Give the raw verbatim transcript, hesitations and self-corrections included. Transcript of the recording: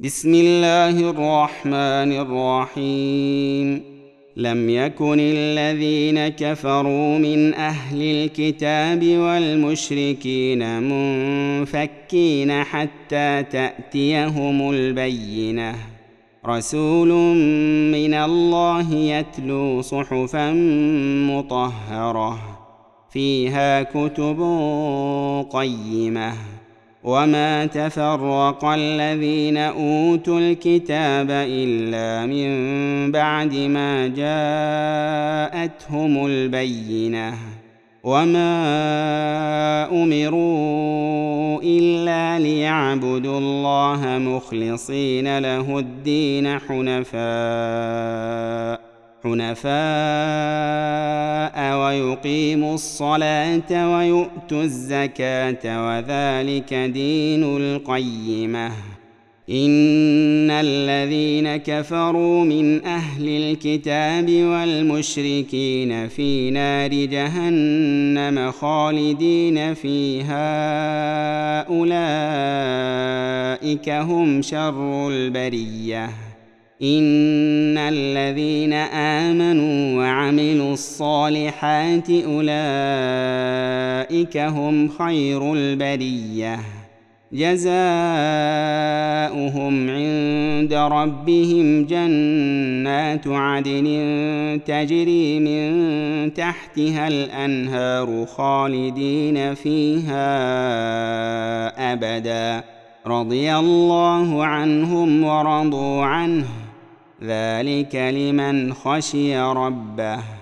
بسم الله الرحمن الرحيم. لم يكن الذين كفروا من أهل الكتاب والمشركين منفكين حتى تأتيهم البينة، رسول من الله يتلو صحفا مطهرة فيها كتب قيمة. وما تفرق الذين أوتوا الكتاب إلا من بعد ما جاءتهم البينة، وما أمروا إلا ليعبدوا الله مخلصين له الدين حنفاء حنفاء ويقيموا الصلاة ويؤتوا الزكاة وذلك دين القيمة. إن الذين كفروا من أهل الكتاب والمشركين في نار جهنم خالدين فيها أولئك هم شر البرية. إن الذين آمنوا وعملوا الصالحات أولئك هم خير البرية، جزاؤهم عند ربهم جنات عدن تجري من تحتها الأنهار خالدين فيها أبدا، رضي الله عنهم ورضوا عنه، ذلك لمن خشي ربه.